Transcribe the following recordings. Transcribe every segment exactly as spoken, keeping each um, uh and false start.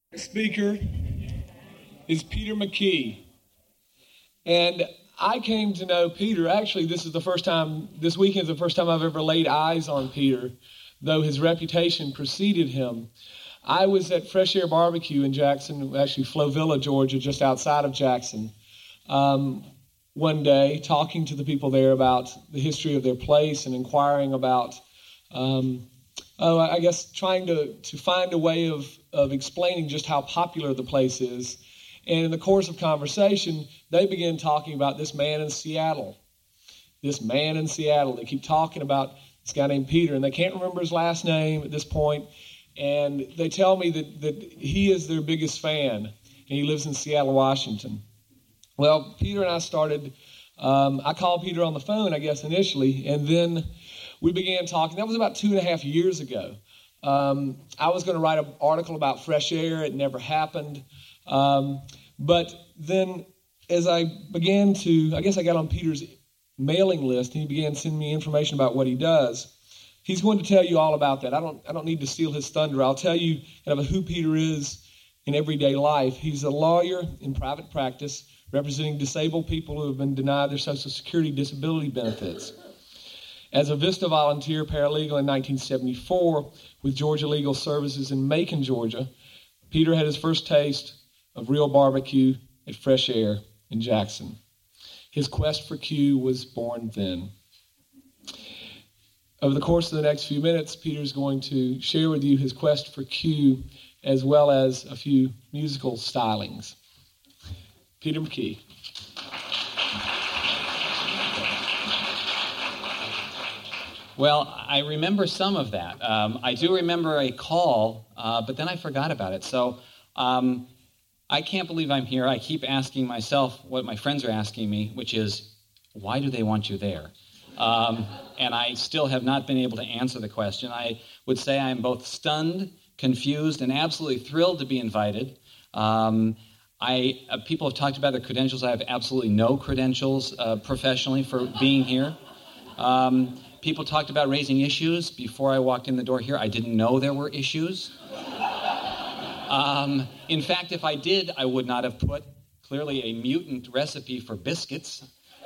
Speaker is Peter McKee. And I came to know Peter, actually this is the first time, this weekend is the first time I've ever laid eyes on Peter, though his reputation preceded him. I was at Fresh Air Barbecue in Jackson, actually Flovilla, Georgia, just outside of Jackson, um, one day talking to the people there about the history of their place and inquiring about, um, oh, I guess trying to, to find a way of, of explaining just how popular the place is. And in the course of conversation, they began talking about this man in Seattle. This man in Seattle. They keep talking about this guy named Peter, and they can't remember his last name at this point. And they tell me that, that he is their biggest fan, and he lives in Seattle, Washington. Well, Peter and I started, um, I called Peter on the phone, I guess, initially, and then we began talking. That was about two and a half years ago. Um, I was going to write an article about Fresh Air. It never happened. Um, but then as I began to, I guess I got on Peter's mailing list, and he began sending me information about what he does. He's going to tell you all about that. I don't I don't need to steal his thunder. I'll tell you kind of who Peter is in everyday life. He's a lawyer in private practice representing disabled people who have been denied their Social Security disability benefits. As a VISTA volunteer paralegal in nineteen seventy-four with Georgia Legal Services in Macon, Georgia, Peter had his first taste of real barbecue at Fresh Air in Jackson. His quest for Q was born then. Over the course of the next few minutes, Peter's going to share with you his quest for Q as well as a few musical stylings. Peter McKee. Well, I remember some of that. Um, I do remember a call, uh, but then I forgot about it. So um, I can't believe I'm here. I keep asking myself what my friends are asking me, which is, why do they want you there? Um, and I still have not been able to answer the question. I would say I'm both stunned, confused, and absolutely thrilled to be invited. Um, I uh, people have talked about their credentials. I have absolutely no credentials uh, professionally for being here. Um, people talked about raising issues. Before I walked in the door here, I didn't know there were issues. Um, in fact, if I did, I would not have put clearly a mutant recipe for biscuits.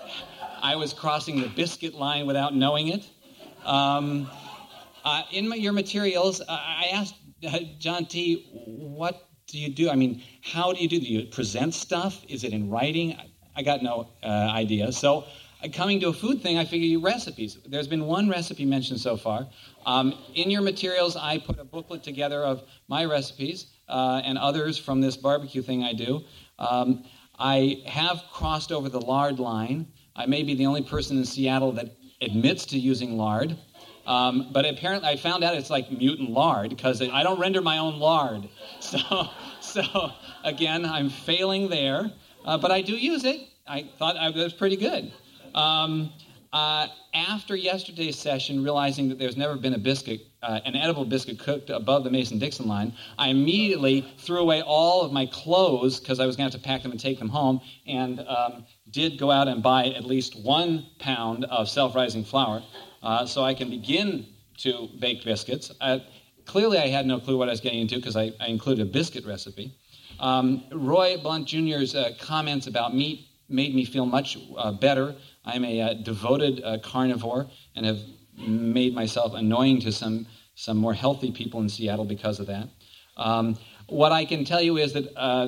I was crossing the biscuit line without knowing it. Um, uh, in my, your materials, uh, I asked uh, John T., what do you do? I mean, how do you do? Do you present stuff? Is it in writing? I, I got no uh, idea. So uh, coming to a food thing, I figured recipes. There's been one recipe mentioned so far. Um, in your materials, I put a booklet together of my recipes uh, and others from this barbecue thing I do. Um, I have crossed over the lard line. I may be the only person in Seattle that admits to using lard. Um, but apparently I found out it's like mutant lard because I don't render my own lard. So, so again, I'm failing there. Uh, but I do use it. I thought I was pretty good. Um, uh, after yesterday's session, realizing that there's never been a biscuit, uh, an edible biscuit cooked above the Mason-Dixon line, I immediately threw away all of my clothes because I was going to have to pack them and take them home, and um, did go out and buy at least one pound of self-rising flour uh, so I can begin to bake biscuits. Uh, clearly, I had no clue what I was getting into because I, I included a biscuit recipe. Um, Roy Blunt Junior's uh, comments about meat made me feel much uh, better. I'm a uh, devoted uh, carnivore and have made myself annoying to some, some more healthy people in Seattle because of that. Um, what I can tell you is that uh,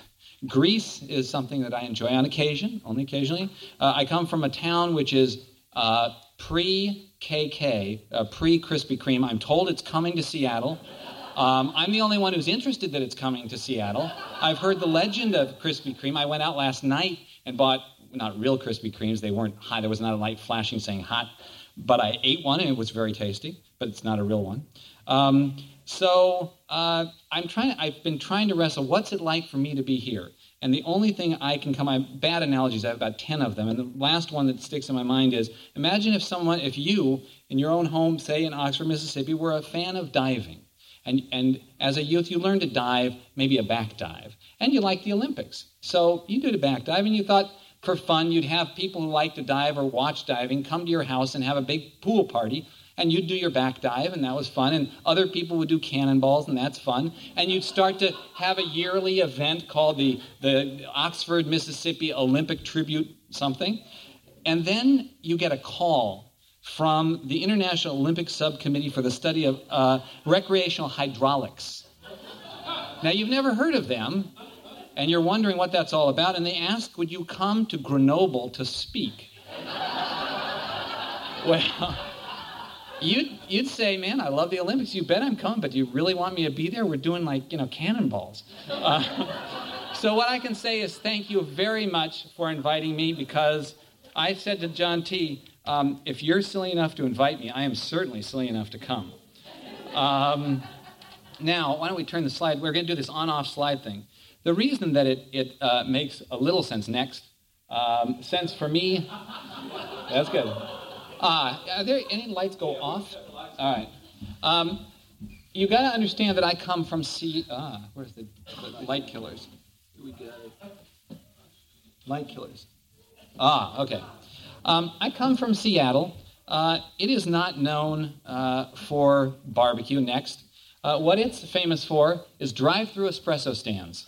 grease is something that I enjoy on occasion, only occasionally. Uh, I come from a town which is uh, pre-K K, uh, pre-Krispy Kreme. I'm told it's coming to Seattle. Um, I'm the only one who's interested that it's coming to Seattle. I've heard the legend of Krispy Kreme. I went out last night and bought, not real Krispy Kremes. They weren't hot. There was not a light flashing saying hot. But I ate one, and it was very tasty, but it's not a real one. Um, so uh, I'm trying. I've been trying to wrestle. What's it like for me to be here? And the only thing I can come, I have bad analogies. I have about ten of them. And the last one that sticks in my mind is, imagine if someone, if you, in your own home, say in Oxford, Mississippi, were a fan of diving. And, and as a youth, you learned to dive, maybe a back dive. And you liked the Olympics. So you did a back dive, and you thought, for fun, you'd have people who like to dive or watch diving come to your house and have a big pool party and you'd do your back dive, and that was fun, and other people would do cannonballs, and that's fun, and you'd start to have a yearly event called the, the Oxford, Mississippi Olympic Tribute something, and then you get a call from the International Olympic Subcommittee for the Study of uh, Recreational Hydraulics. Now, you've never heard of them, and you're wondering what that's all about, and they ask, would you come to Grenoble to speak? Well, you'd, you'd say, man, I love the Olympics. You bet I'm coming, but do you really want me to be there? We're doing, like, you know, cannonballs. Uh, so what I can say is thank you very much for inviting me, because I said to John T., um, if you're silly enough to invite me, I am certainly silly enough to come. Um, now, why don't we turn the slide? We're going to do this on-off slide thing. The reason that it, it uh, makes a little sense next, um, sense for me, that's good. Uh, are there any lights go off? All right. Um, you got to understand that I come from C. Ah, where's the, the light killers? We got it. Light killers. Ah, okay. Um, I come from Seattle. Uh, it is not known uh, for barbecue. Next, uh, what it's famous for is drive-through espresso stands.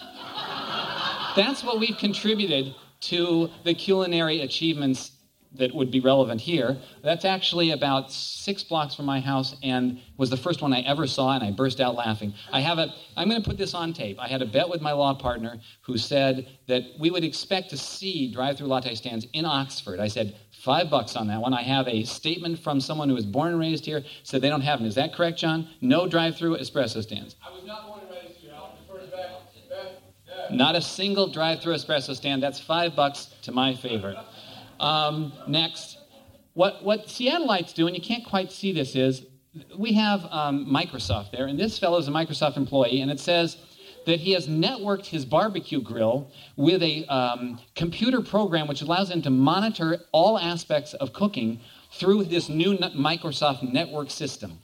That's what we've contributed to the culinary achievements that would be relevant here. That's actually about six blocks from my house and was the first one I ever saw, and I burst out laughing. I have a, I'm going to put this on tape. I had a bet with my law partner who said that we would expect to see drive-through latte stands in Oxford. I said, five bucks on that one. I have a statement from someone who was born and raised here, said they don't have them. Is that correct, John? No drive-through espresso stands. I was not born and raised here. I'll defer to back. back. Yeah. Not a single drive-through espresso stand. That's five bucks to my favor. Um, next, what, what Seattleites do, and you can't quite see this, is we have um, Microsoft there, and this fellow is a Microsoft employee, and it says that he has networked his barbecue grill with a um, computer program which allows him to monitor all aspects of cooking through this new Microsoft network system.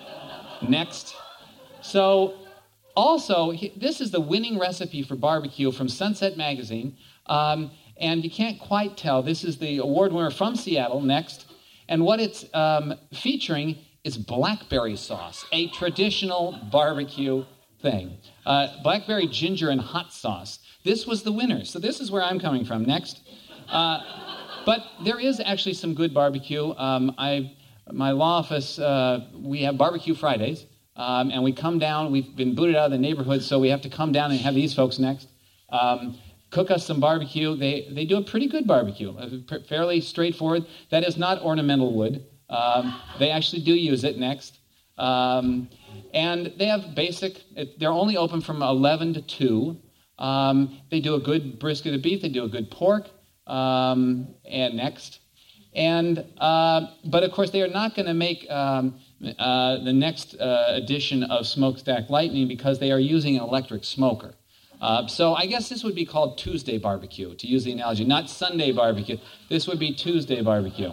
Next. So, also, he, this is the winning recipe for barbecue from Sunset Magazine. Um, And you can't quite tell. This is the award winner from Seattle, next. And what it's um, featuring is blackberry sauce, a traditional barbecue thing. Uh, blackberry ginger and hot sauce. This was the winner. So this is where I'm coming from, next. Uh, but there is actually some good barbecue. Um, I, my law office, uh, we have barbecue Fridays. Um, and we come down. We've been booted out of the neighborhood, so we have to come down and have these folks next. Um, Cook us some barbecue. They they do a pretty good barbecue, uh, fairly straightforward. That is not ornamental wood. Um, they actually do use it next. Um, and they have basic, they're only open from eleven to two. Um, they do a good brisket of beef. They do a good pork. Um, and next. And, uh, but of course, they are not going to make um, uh, the next uh, edition of Smokestack Lightning because they are using an electric smoker. Uh, so I guess this would be called Tuesday barbecue, to use the analogy, not Sunday barbecue. This would be Tuesday barbecue.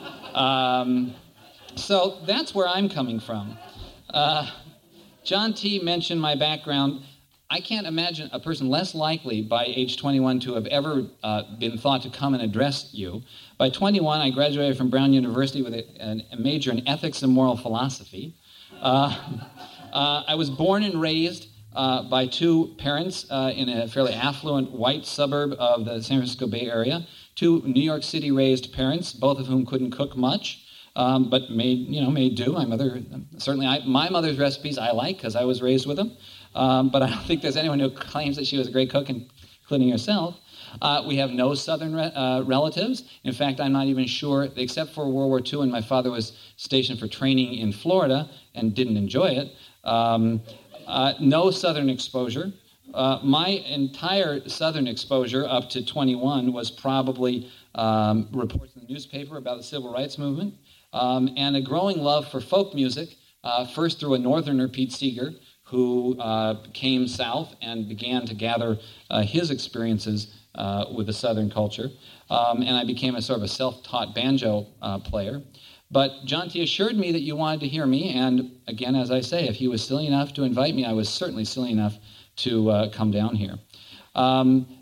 Um, so that's where I'm coming from. Uh, John T. mentioned my background. I can't imagine a person less likely by age twenty-one to have ever uh, been thought to come and address you. By twenty-one, I graduated from Brown University with a, a major in ethics and moral philosophy. Uh, uh, I was born and raised Uh, by two parents uh, in a fairly affluent white suburb of the San Francisco Bay Area. Two New York City-raised parents, both of whom couldn't cook much, um, but made you know made do. My mother certainly, I, my mother's recipes I like because I was raised with them. Um, but I don't think there's anyone who claims that she was a great cook, including herself. Uh, we have no Southern re- uh, relatives. In fact, I'm not even sure, except for World War Two, and my father was stationed for training in Florida and didn't enjoy it. Um, Uh, no Southern exposure. Uh, my entire Southern exposure up to twenty-one was probably um, reports in the newspaper about the civil rights movement um, and a growing love for folk music, uh, first through a northerner, Pete Seeger, who uh, came south and began to gather uh, his experiences uh, with the Southern culture. Um, and I became a sort of a self-taught banjo uh, player. But John T. assured me that you wanted to hear me, and again, as I say, if he was silly enough to invite me, I was certainly silly enough to uh, come down here. Um,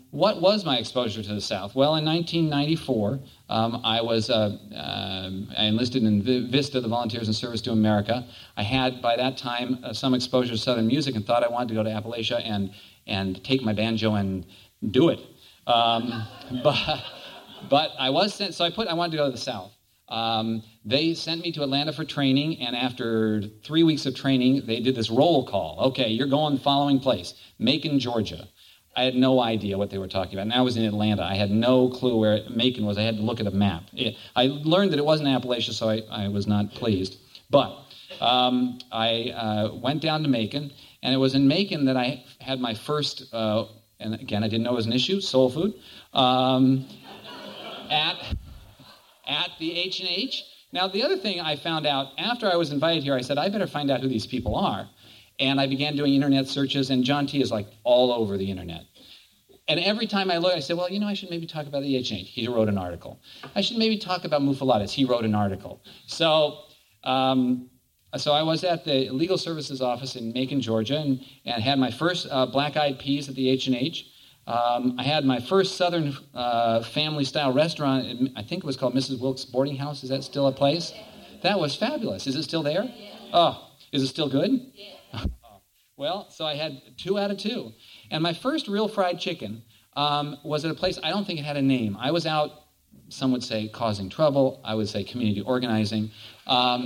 what was my exposure to the South? Well, in nineteen ninety-four, um, I was uh, uh, I enlisted in VISTA, the Volunteers in Service to America. I had, by that time, uh, some exposure to Southern music and thought I wanted to go to Appalachia and, and take my banjo and do it. Um, but, but I was sent, so I put, I wanted to go to the South. Um, they sent me to Atlanta for training, and after three weeks of training, they did this roll call. Okay, you're going the following place, Macon, Georgia. I had no idea what they were talking about. And I was in Atlanta. I had no clue where Macon was. I had to look at a map. It, I learned that it wasn't Appalachia, so I, I was not pleased. But um, I uh, went down to Macon, and it was in Macon that I had my first, uh, and again, I didn't know it was an issue, soul food, um, at... at the H and H. Now, the other thing I found out, after I was invited here, I said, I better find out who these people are. And I began doing internet searches, and John T. is like all over the internet. And every time I look, I said, well, you know, I should maybe talk about the H and H. He wrote an article. I should maybe talk about Mufaladas. He wrote an article. So um, so I was at the Legal Services Office in Macon, Georgia, and, and had my first uh, black-eyed peas at the H and H. Um, I had my first Southern uh, family-style restaurant. In, I think it was called Missus Wilkes Boarding House. Is that still a place? That was fabulous. Is it still there? Oh, is it still good? Well, so I had two out of two. And my first real fried chicken um, was at a place, I don't think it had a name. I was out, some would say, causing trouble. I would say community organizing. Um,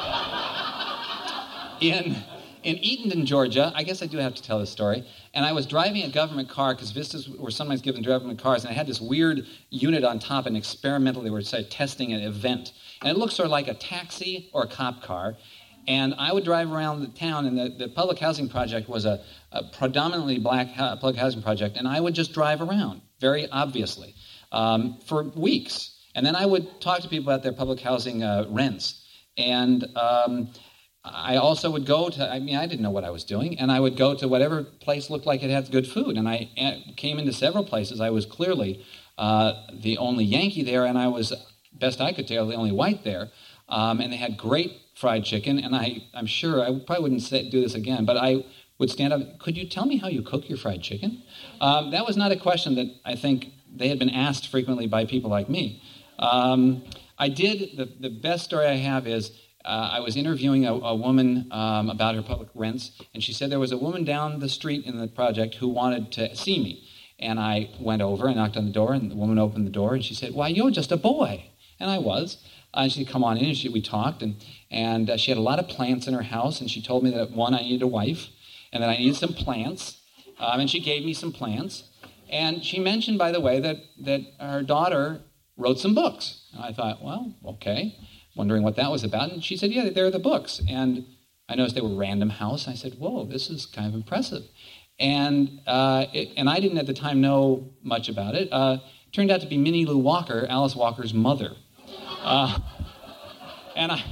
in... In Eatonton, Georgia, I guess I do have to tell this story, and I was driving a government car, because Vistas were sometimes given government cars, and I had this weird unit on top, and experimentally were say, testing an event. And it looked sort of like a taxi or a cop car, and I would drive around the town, and the, the public housing project was a, a predominantly black ha- public housing project, and I would just drive around, very obviously, um, for weeks. And then I would talk to people about their public housing uh, rents, and... Um, I also would go to, I mean, I didn't know what I was doing, and I would go to whatever place looked like it had good food. And I came into several places. I was clearly uh, the only Yankee there, and I was, best I could tell, the only white there. Um, and they had great fried chicken, and I, I'm sure, I probably wouldn't say, do this again, but I would stand up, could you tell me how you cook your fried chicken? Um, that was not a question that I think they had been asked frequently by people like me. Um, I did, the, the best story I have is, Uh, I was interviewing a, a woman um, about her public rents, and she said there was a woman down the street in the project who wanted to see me. And I went over and knocked on the door, and the woman opened the door, and she said, why, you're just a boy. And I was. Uh, and she said, come on in, and she, we talked, and, and uh, she had a lot of plants in her house, and she told me that, one, I needed a wife, and that I needed some plants, um, and she gave me some plants. And she mentioned, by the way, that, that her daughter wrote some books. And I thought, well, okay. Wondering what that was about, and she said, yeah, they're the books. And I noticed they were Random House. I said, whoa, this is kind of impressive. And uh, it, and I didn't at the time know much about it. Uh, it turned out to be Minnie Lou Walker, Alice Walker's mother. Uh, and I,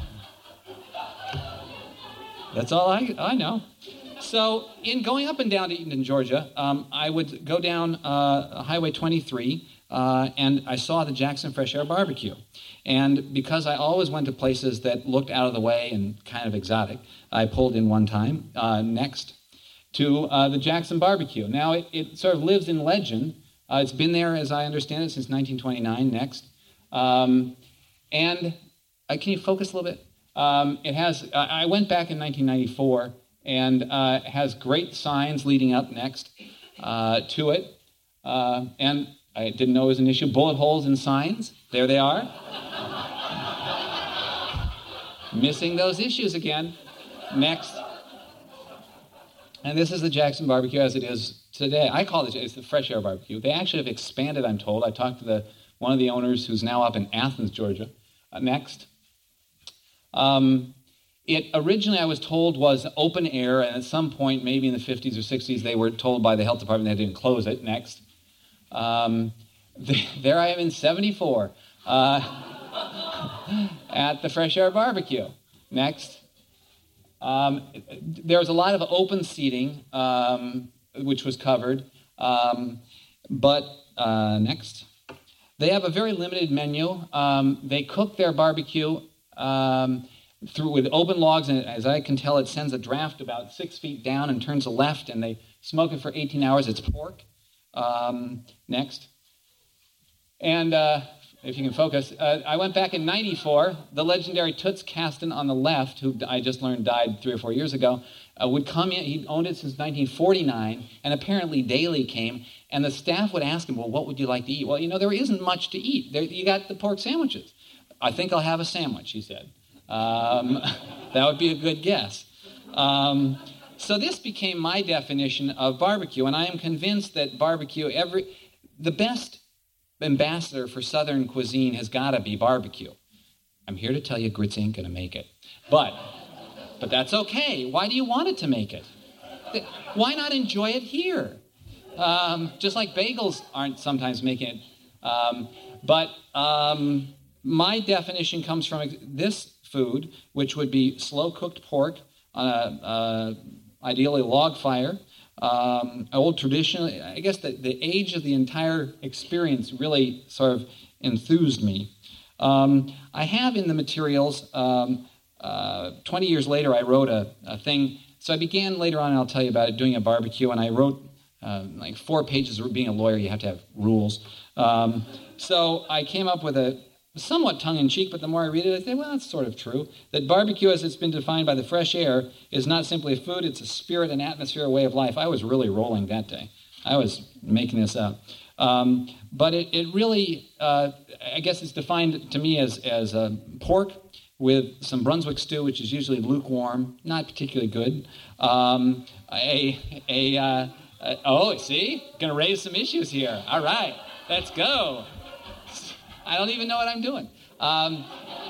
that's all I, I know. So in going up and down to Eatonton, Georgia, um, I would go down uh, Highway twenty-three, uh, and I saw the Jackson Fresh Air Barbecue. And because I always went to places that looked out of the way and kind of exotic, I pulled in one time, uh, next, to uh, the Jackson Barbecue. Now, it, it sort of lives in legend. Uh, it's been there, as I understand it, since nineteen twenty-nine, next. Um, and uh, can you focus a little bit? Um, it has, uh, I went back in nineteen ninety-four, and uh, it has great signs leading up next uh, to it. Uh, and I didn't know it was an issue. Bullet holes in signs. There they are. Missing those issues again. Next. And this is the Jackson Barbecue as it is today. I call it it's the Fresh Air Barbecue. They actually have expanded, I'm told. I talked to the one of the owners who's now up in Athens, Georgia. Uh, next. Um, it originally, I was told, was open air, and at some point, maybe in the fifties or sixties, they were told by the health department they didn't close it. Next. Um, the, there I am in seventy-four. Uh, at the Fresh Air Barbecue. Next. Um, there was a lot of open seating, um, which was covered. Um, but, uh, next. They have a very limited menu. Um, they cook their barbecue um, through with open logs, and as I can tell, it sends a draft about six feet down and turns left, and they smoke it for eighteen hours. It's pork. Um, next. And uh, if you can focus, uh, I went back in ninety-four. The legendary Toots Caston on the left, who I just learned died three or four years ago, uh, would come in. He owned it since nineteen forty-nine, and apparently daily came. And the staff would ask him, well, what would you like to eat? Well, you know, there isn't much to eat. There, you got the pork sandwiches. I think I'll have a sandwich, he said. Um, that would be a good guess. Um, so this became my definition of barbecue, and I am convinced that barbecue, every the best ambassador for Southern cuisine has got to be barbecue. I'm here to tell you grits ain't going to make it. But, but that's okay. Why do you want it to make it? Why not enjoy it here? Um, just like bagels aren't sometimes making it. Um, but um, my definition comes from this food, which would be slow-cooked pork on a, uh, ideally log fire. Um, old traditional, I guess the, the age of the entire experience really sort of enthused me. Um, I have in the materials, um, uh, twenty years later, I wrote a, a thing. So I began later on, and I'll tell you about it, doing a barbecue, and I wrote uh, like four pages. Being a lawyer, you have to have rules. Um, so I came up with a somewhat tongue-in-cheek, but the more I read it, I say, well, that's sort of true. That barbecue, as it's been defined by the fresh air, is not simply a food, it's a spirit, an atmosphere, a way of life. I was really rolling that day. I was making this up. Um, but it, it really, uh, I guess it's defined to me as, as uh, pork with some Brunswick stew, which is usually lukewarm, not particularly good. Um, a, a, uh, a, oh, see? Going to raise some issues here. All right, let's go. I don't even know what I'm doing. Um,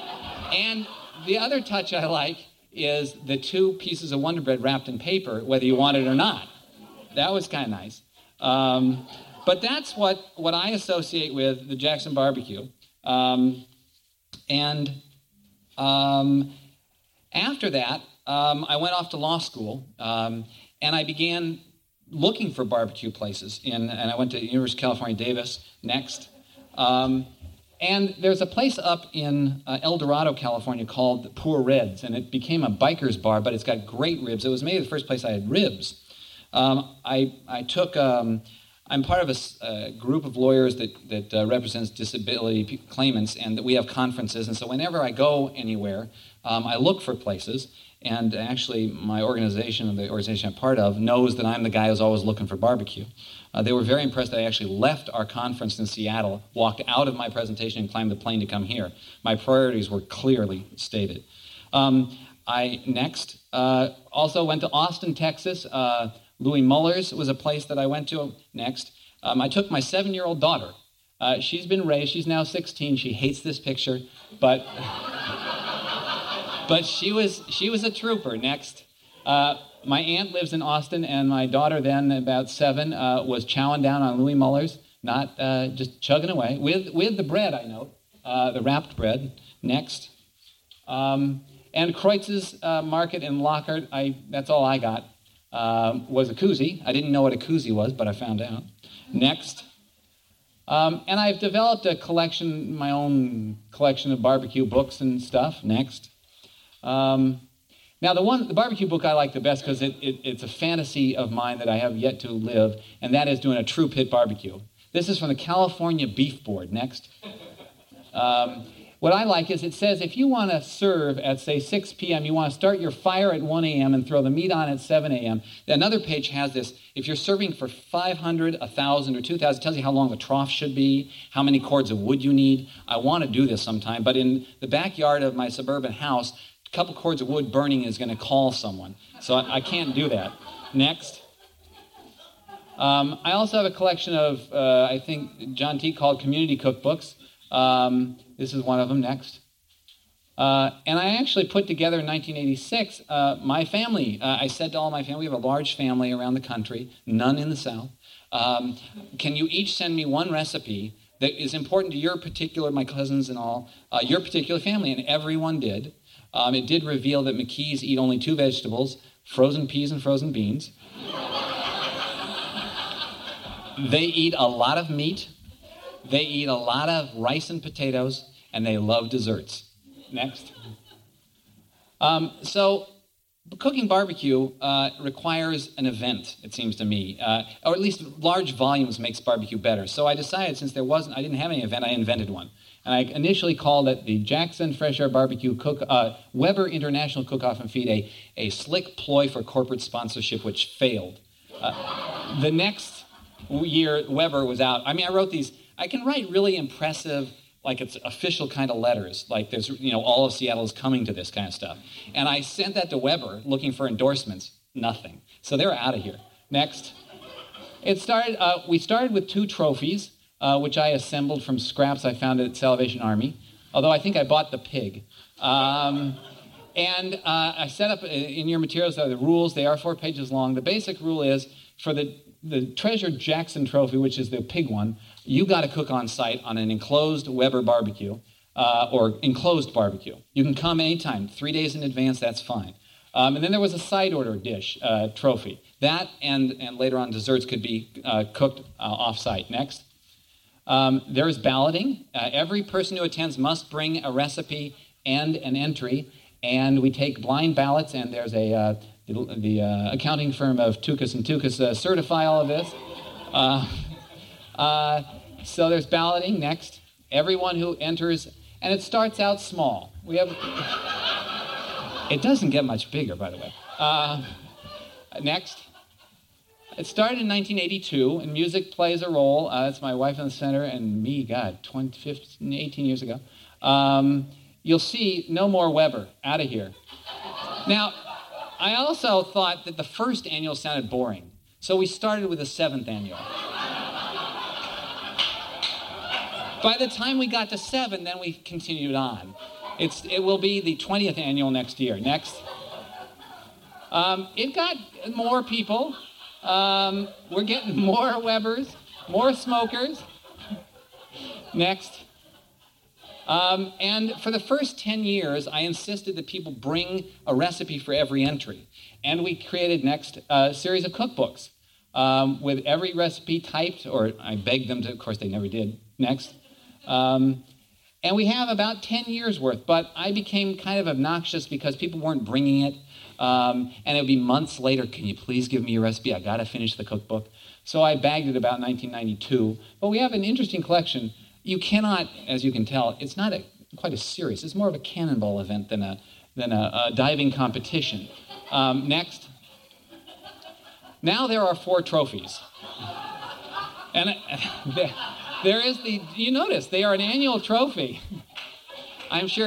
and the other touch I like is the two pieces of Wonder Bread wrapped in paper, whether you want it or not. That was kind of nice. Um, but that's what, what I associate with the Jackson barbecue. Um, and um, after that, um, I went off to law school, um, and I began looking for barbecue places. In, and I went to University of California, Davis, next. Um, And there's a place up in uh, El Dorado, California called the Poor Reds, and it became a biker's bar, but it's got great ribs. It was maybe the first place I had ribs. Um, I, I took, um, I'm part of a, a group of lawyers that, that uh, represents disability claimants, and that we have conferences, and so whenever I go anywhere, um, I look for places, and actually my organization, the organization I'm part of, knows that I'm the guy who's always looking for barbecue. Uh, they were very impressed that I actually left our conference in Seattle, walked out of my presentation, and climbed the plane to come here. My priorities were clearly stated. Um, I next uh, also went to Austin, Texas. Uh, Louis Muller's was a place that I went to next. Um, I took my seven-year-old daughter. Uh, she's been raised. She's now sixteen. She hates this picture, but but she was she was a trooper. Next. Uh, My aunt lives in Austin, and my daughter then, about seven, uh, was chowing down on Louis Muller's, not uh, just chugging away, with with the bread, I note, uh, the wrapped bread. Next. Um, and Kreutz's uh, Market in Lockhart, I, that's all I got, uh, was a koozie. I didn't know what a koozie was, but I found out. Next. Um, and I've developed a collection, my own collection of barbecue books and stuff. Next. Um, Now, the one, the barbecue book I like the best because it, it, it's a fantasy of mine that I have yet to live, and that is doing a true pit barbecue. This is from the California Beef Board. Next. Um, what I like is it says if you want to serve at, say, six p.m., you want to start your fire at one a.m. and throw the meat on at seven a.m. Another page has this. If you're serving for five hundred, one thousand, or two thousand, it tells you how long the trough should be, how many cords of wood you need. I want to do this sometime, but in the backyard of my suburban house, couple cords of wood burning is going to call someone. So I, I can't do that. Next. Um, I also have a collection of, uh, I think John T. called community cookbooks. Um, this is one of them. Next. Uh, and I actually put together in nineteen eighty-six uh, my family. Uh, I said to all my family, we have a large family around the country, none in the South. Um, can you each send me one recipe that is important to your particular, my cousins and all, uh, your particular family? And everyone did. Um, it did reveal that McKees eat only two vegetables, frozen peas and frozen beans. They eat a lot of meat. They eat a lot of rice and potatoes, and they love desserts. Next. Um, so cooking barbecue uh, requires an event, it seems to me, uh, or at least large volumes makes barbecue better. So I decided, since there wasn't, I didn't have any event, I invented one. And I initially called it the Jackson Fresh Air Barbecue Cook, uh, Weber International Cook-Off and Feed, a, a slick ploy for corporate sponsorship, which failed. Uh, the next year, Weber was out. I mean, I wrote these, I can write really impressive, like it's official kind of letters, like there's, you know, all of Seattle is coming to this kind of stuff. And I sent that to Weber looking for endorsements, nothing. So they're out of here. Next. It started, uh, we started with two trophies, uh, which I assembled from scraps I found at Salvation Army, although I think I bought the pig. Um, and uh, I set up, in your materials, are the rules. They are four pages long. The basic rule is, for the, the Treasure Jackson trophy, which is the pig one, you got to cook on site on an enclosed Weber barbecue uh, or enclosed barbecue. You can come anytime, three days in advance, that's fine. Um, and then there was a side order dish uh, trophy. That and, and later on desserts could be uh, cooked uh, off-site. Next. Um, there is balloting. Uh, every person who attends must bring a recipe and an entry, and we take blind ballots, and there's a uh, the, the uh, accounting firm of Tukas and Tukas uh, certify all of this. Uh, uh, so there's balloting. Next. Everyone who enters, and it starts out small. We have. It doesn't get much bigger, by the way. Uh, next. It started in nineteen eighty-two, and music plays a role. Uh, it's my wife in the center, and me, God, twenty, fifteen, eighteen years ago. Um, you'll see no more Weber. Out of here. Now, I also thought that the first annual sounded boring, so we started with the seventh annual. By the time we got to seven, then we continued on. It's, it will be the twentieth annual next year. Next. Um, it got more people. Um, we're getting more Webers, more smokers. Next. Um, and for the first ten years, I insisted that people bring a recipe for every entry. And we created next a series of cookbooks um, with every recipe typed, or I begged them to, of course they never did. Next. Um, and we have about ten years worth, but I became kind of obnoxious because people weren't bringing it. Um, and it would be months later, can you please give me your recipe? I got to finish the cookbook. So I bagged it about nineteen ninety-two. But we have an interesting collection. You cannot, as you can tell, it's not a, quite a serious. It's more of a cannonball event than a, than a, a diving competition. Um, next. Now there are four trophies. And uh, there, there is the, you notice, they are an annual trophy. I'm sure.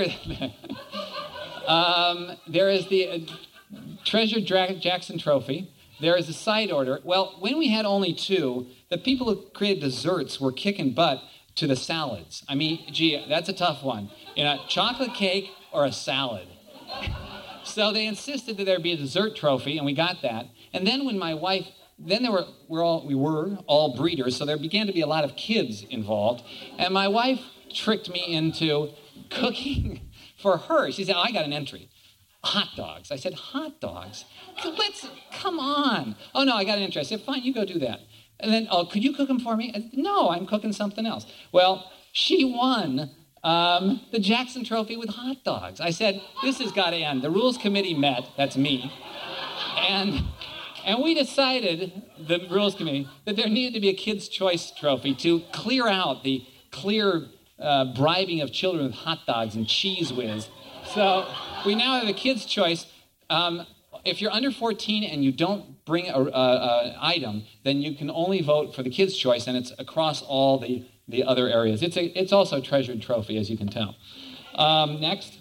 um, there is the uh, Treasure Dra- Jackson trophy. There is a side order. Well, when we had only two, the people who created desserts were kicking butt to the salads. I mean, gee, that's a tough one. You know, chocolate cake or a salad. So they insisted that there be a dessert trophy, and we got that. And then when my wife, then there were, we're all, we were all breeders, so there began to be a lot of kids involved. And my wife tricked me into cooking for her. She said, oh, I got an entry. Hot dogs. I said, hot dogs? Let's, come on. Oh, no, I got an entry. I said, fine, you go do that. And then, oh, could you cook them for me? I said, no, I'm cooking something else. Well, she won um, the Jackson Trophy with hot dogs. I said, this has got to end. The rules committee met, that's me, and and we decided, the rules committee, that there needed to be a Kids' Choice Trophy to clear out the clear uh, bribing of children with hot dogs and Cheese Whiz. So we now have a Kids' Choice. Um, if you're under fourteen and you don't bring an item, then you can only vote for the Kids' Choice, and it's across all the, the other areas. It's a, it's also a treasured trophy, as you can tell. Um, next.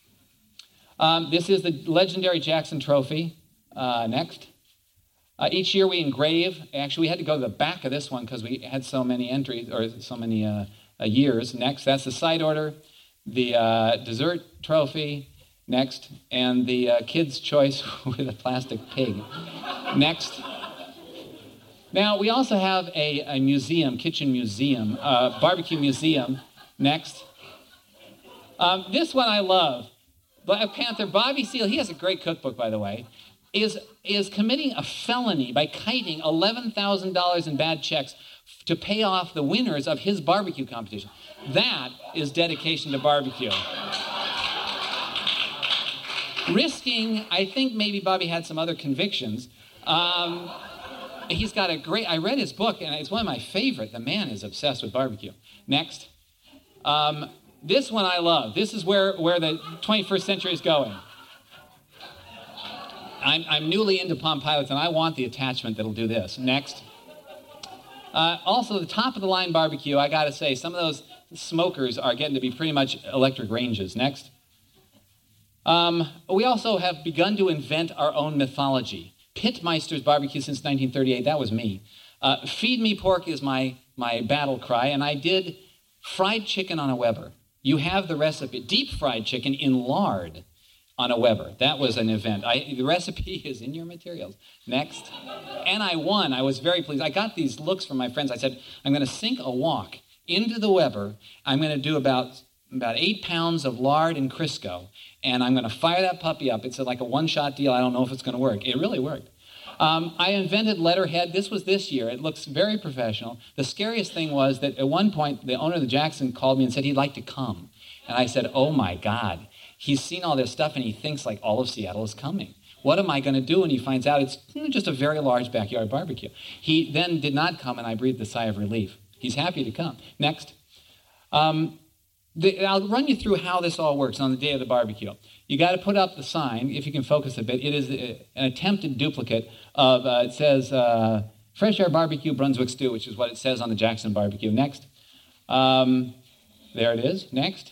Um, this is the legendary Jackson Trophy. Uh, next. Uh, each year we engrave. Actually, we had to go to the back of this one because we had so many entries, or so many uh, uh, years. Next. That's the side order. The uh, dessert trophy. Next, and the uh, Kids' Choice with a plastic pig. Next. Now, we also have a, a museum, kitchen museum, uh, barbecue museum. Next. Um, this one I love. Black Panther, Bobby Seale, he has a great cookbook, by the way, is, is committing a felony by kiting eleven thousand dollars in bad checks to pay off the winners of his barbecue competition. That is dedication to barbecue. risking, I think maybe Bobby had some other convictions. Um, he's got a great, I read his book, and it's one of my favorite. The man is obsessed with barbecue. Next. Um, this one I love. This is where, where the twenty-first century is going. I'm, I'm newly into Palm Pilots, and I want the attachment that'll do this. Next. Uh, also, the top-of-the-line barbecue, I got to say, some of those smokers are getting to be pretty much electric ranges. Next. Um, we also have begun to invent our own mythology. Pitmeister's barbecue since nineteen thirty-eight, that was me. Uh, Feed me pork is my, my battle cry, and I did fried chicken on a Weber. You have the recipe. Deep fried chicken in lard on a Weber. That was an event. I, the recipe is in your materials. Next. And I won. I was very pleased. I got these looks from my friends. I said, I'm going to sink a wok into the Weber. I'm going to do about, about eight pounds of lard and Crisco, and I'm going to fire that puppy up. It's like a one-shot deal. I don't know if it's going to work. It really worked. Um, I invented letterhead. This was this year. It looks very professional. The scariest thing was that at one point, the owner of the Jackson called me and said he'd like to come. And I said, oh, my God. He's seen all this stuff, and he thinks like all of Seattle is coming. What am I going to do when he finds out it's just a very large backyard barbecue? He then did not come, and I breathed a sigh of relief. He's happy to come. Next. Um, the, I'll run you through how this all works on the day of the barbecue. You got to put up the sign, if you can focus a bit. It is an attempted duplicate of, uh, it says, uh, Fresh Air Barbecue Brunswick Stew, which is what it says on the Jackson barbecue. Next. Um, there it is. Next.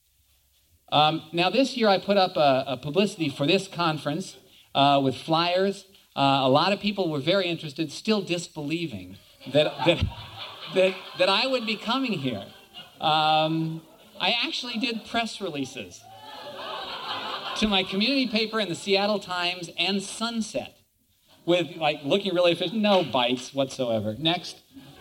Um, now, this year I put up a, a publicity for this conference uh, with flyers. Uh, a lot of people were very interested, still disbelieving that that that, that I would be coming here. Um, I actually did press releases to my community paper and the Seattle Times and Sunset with, like, looking really efficient, no bites whatsoever. Next.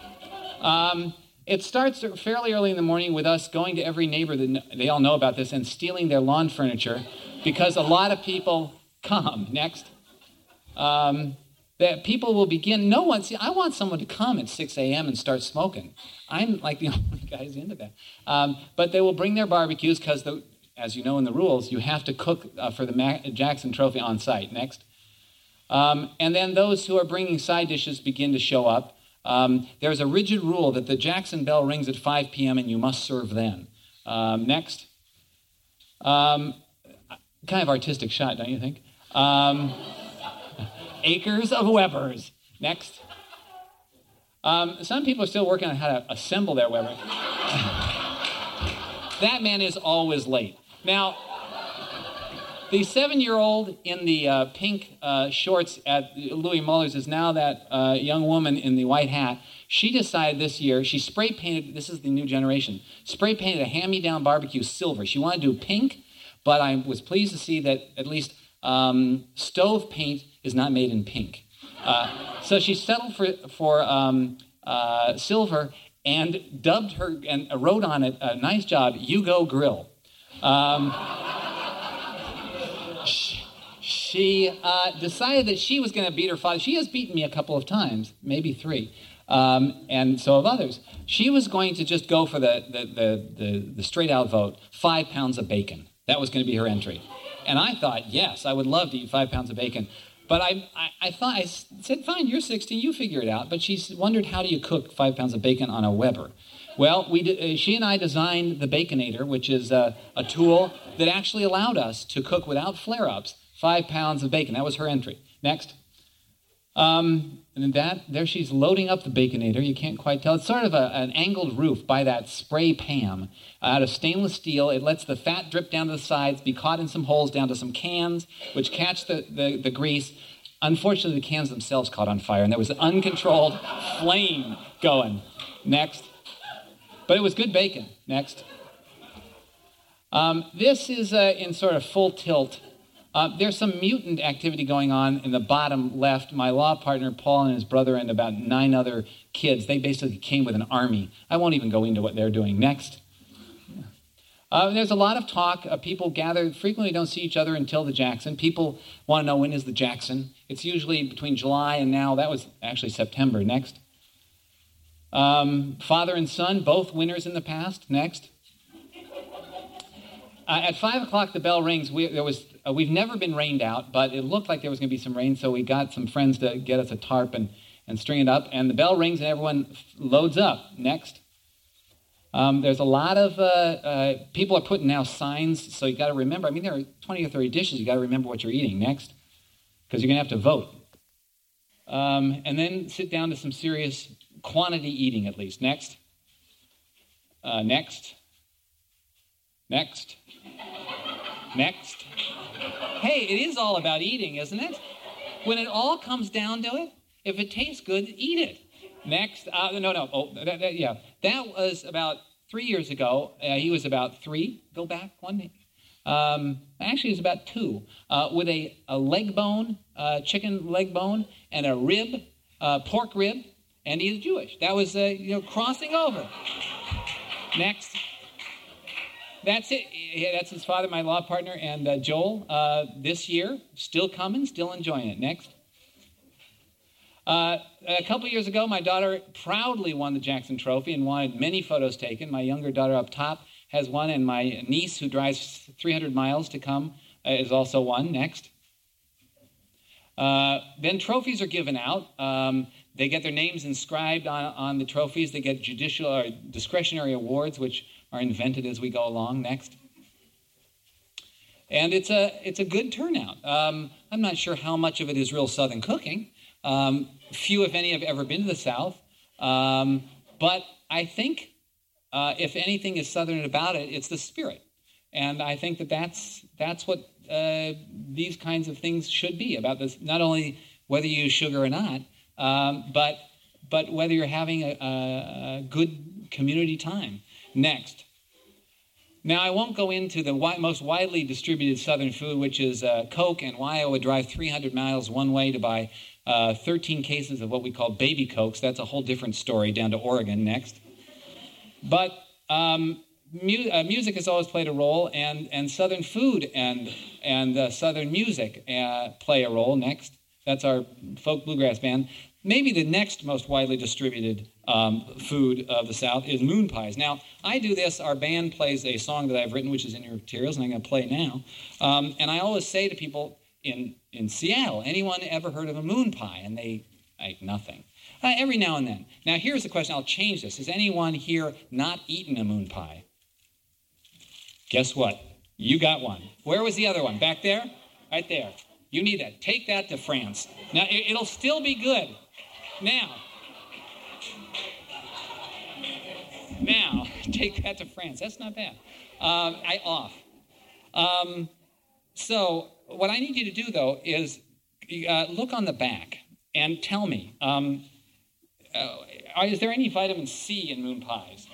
Um, It starts fairly early in the morning with us going to every neighbor, that they all know about this, and stealing their lawn furniture because a lot of people come. Next. Um, that people will begin, no one, see, I want someone to come at six a.m. and start smoking. I'm like the only guy who's into that. Um, but they will bring their barbecues because, as you know in the rules, you have to cook uh, for the Mac- Jackson Trophy on site. Next. Um, and then those who are bringing side dishes begin to show up. Um, there's a rigid rule that the Jackson bell rings at five p.m. and you must serve then. Um, next. Um, kind of artistic shot, don't you think? Um, acres of Webers. Next. Um, some people are still working on how to assemble their Weber. That man is always late. Now, the seven-year-old in the uh, pink uh, shorts at Louis Muller's is now that uh, young woman in the white hat. She decided this year, she spray-painted, this is the new generation, spray-painted a hand-me-down barbecue silver. She wanted to do pink, but I was pleased to see that at least um, stove paint is not made in pink. Uh, so she settled for, for um, uh, silver and dubbed her, and wrote on it, a nice job, You Go Grill. Um... She uh, decided that she was going to beat her father. She has beaten me a couple of times, maybe three, um, and so have others. She was going to just go for the, the, the, the, the straight-out vote, five pounds of bacon. That was going to be her entry. And I thought, yes, I would love to eat five pounds of bacon. But I, I, I thought, I said, fine, you're sixteen, you figure it out. But she wondered, how do you cook five pounds of bacon on a Weber? Well, we did, she and I designed the Baconator, which is a, a tool that actually allowed us to cook without flare-ups five pounds of bacon. That was her entry. Next. Um, and that, there she's loading up the Baconator. You can't quite tell. It's sort of a, an angled roof by that spray Pam out of stainless steel. It lets the fat drip down to the sides, be caught in some holes down to some cans, which catch the, the, the grease. Unfortunately, the cans themselves caught on fire, and there was an uncontrolled flame going. Next. But it was good bacon. Next. Um, this is uh, in sort of full tilt. Uh, there's some mutant activity going on in the bottom left. My law partner, Paul, and his brother, and about nine other kids, they basically came with an army. I won't even go into what they're doing. Next. Uh, there's a lot of talk. Uh, people gather, frequently don't see each other until the Jackson. People want to know, when is the Jackson? It's usually between July and now. That was actually September. Next. Um, father and son, both winners in the past. Next. Uh, at five o'clock, the bell rings. We, there was uh, we've never been rained out, but it looked like there was going to be some rain, so we got some friends to get us a tarp and, and string it up, and the bell rings and everyone f- loads up. Next. Um, there's a lot of, uh, uh, people are putting now signs, so you got to remember, I mean, there are twenty or thirty dishes, you got to remember what you're eating. Next. Because you're going to have to vote. Um, and then sit down to some serious quantity eating at least. Next. Uh, next. Next. Next. Hey, it is all about eating, isn't it? When it all comes down to it, if it tastes good, eat it. Next. Uh, no, no. Oh, that, that, yeah. That was about three years ago. Uh, he was about three. Go back one day. Um, actually, it's about two, uh, with a, a leg bone, uh, chicken leg bone, and a rib, uh, pork rib, and he's Jewish. That was, uh, you know, crossing over. Next. That's it. Yeah, that's his father, my law partner, and uh, Joel, uh, this year, still coming, still enjoying it. Next. Uh, a couple years ago, my daughter proudly won the Jackson Trophy and wanted many photos taken. My younger daughter up top has one, and my niece, who drives three hundred miles to come, uh, is also one. Next. Uh, then trophies are given out. Um, they get their names inscribed on, on the trophies. They get judicial or discretionary awards, which are invented as we go along. Next. And it's a it's a good turnout. Um, I'm not sure how much of it is real Southern cooking. Um, few, if any, have ever been to the South. Um, but I think uh, if anything is Southern about it, it's the spirit. And I think that that's, that's what uh, these kinds of things should be about this, not only whether you use sugar or not, um, but, but whether you're having a, a, a good community time. Next. Now, I won't go into the wi- most widely distributed Southern food, which is uh, Coke, and why I would drive three hundred miles one way to buy uh, thirteen cases of what we call baby Cokes. That's a whole different story down to Oregon. Next. But um, mu- uh, music has always played a role, and, and Southern food and, and uh, Southern music uh, play a role. Next. That's our folk bluegrass band. Maybe the next most widely distributed um, food of the South is moon pies. Now, I do this. Our band plays a song that I've written, which is in your materials, and I'm going to play now. Um, and I always say to people in, in Seattle, anyone ever heard of a moon pie? And they, like, nothing. Uh, every now and then. Now, here's the question. I'll change this. Has anyone here not eaten a moon pie? Guess what? You got one. Where was the other one? Back there? Right there. You need that. Take that to France. Now, it, it'll still be good. Now, now, take that to France. That's not bad. Um, I off. Um, so what I need you to do, though, is uh, look on the back and tell me, um, uh, is there any vitamin C in moon pies?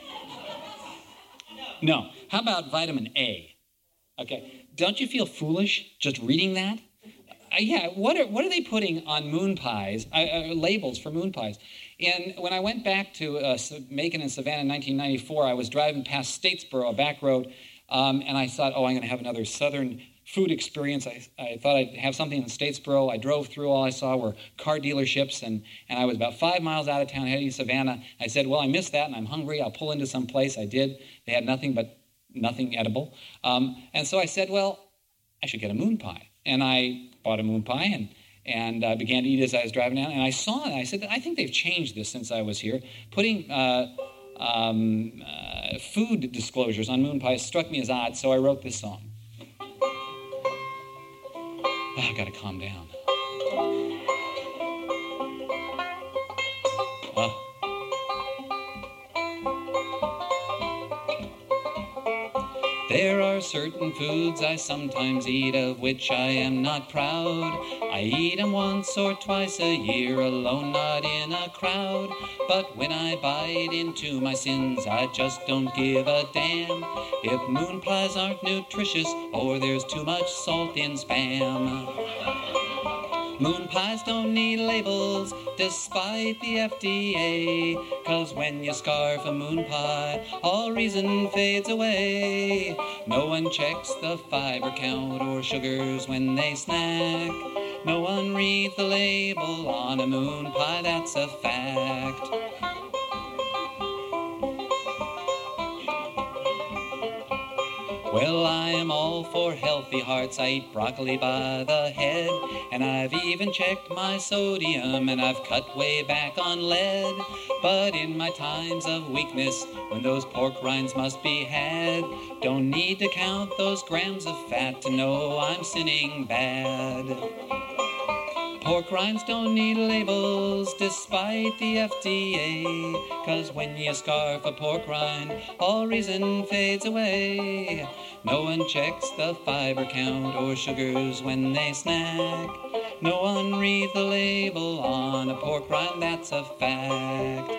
No. How about vitamin A? Okay. Don't you feel foolish just reading that? Uh, yeah, what are what are they putting on moon pies, uh, uh, labels for moon pies? And when I went back to uh, Macon and Savannah in nineteen ninety-four, I was driving past Statesboro, a back road, um, and I thought, oh, I'm going to have another Southern food experience. I, I thought I'd have something in Statesboro. I drove through. All I saw were car dealerships, and, and I was about five miles out of town heading to Savannah. I said, well, I missed that, and I'm hungry. I'll pull into some place. I did. They had nothing but nothing edible. Um, and so I said, well, I should get a moon pie. And I bought a moon pie and and uh, began to eat as I was driving down. And I saw it. I said, I think they've changed this since I was here. Putting uh, um, uh, food disclosures on moon pies struck me as odd, so I wrote this song. Oh, I've got to calm down. Uh, There are certain foods I sometimes eat of which I am not proud. I eat them once or twice a year alone, not in a crowd. But when I bite into my sins, I just don't give a damn if moon pies aren't nutritious or there's too much salt in Spam. Moon pies don't need labels, despite the F D A, 'cause when you scarf a moon pie, all reason fades away. No one checks the fiber count or sugars when they snack. No one reads the label on a moon pie, that's a fact. Well, I am all for healthy hearts. I eat broccoli by the head, and I've even checked my sodium, and I've cut way back on lead. But in my times of weakness, when those pork rinds must be had, don't need to count those grams of fat to know I'm sinning bad. Pork rinds don't need labels despite the F D A, 'cause when you scarf a pork rind, all reason fades away. No one checks the fiber count or sugars when they snack. No one reads the label on a pork rind, that's a fact.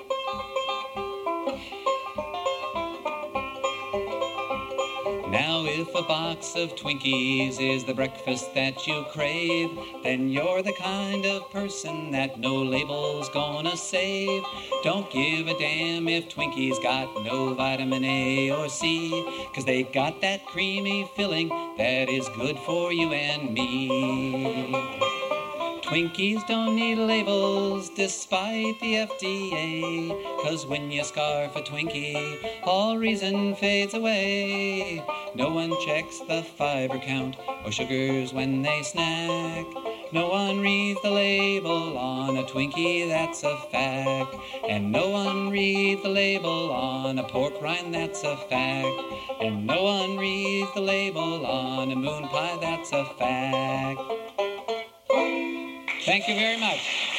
Now if a box of Twinkies is the breakfast that you crave, then you're the kind of person that no label's gonna save. Don't give a damn if Twinkies got no vitamin A or C, 'cause they got that creamy filling that is good for you and me. Twinkies don't need labels despite the F D A, 'cause when you scarf a Twinkie, all reason fades away. No one checks the fiber count or sugars when they snack. No one reads the label on a Twinkie, that's a fact. And no one reads the label on a pork rind, that's a fact. And no one reads the label on a moon pie, that's a fact. Thank you very much.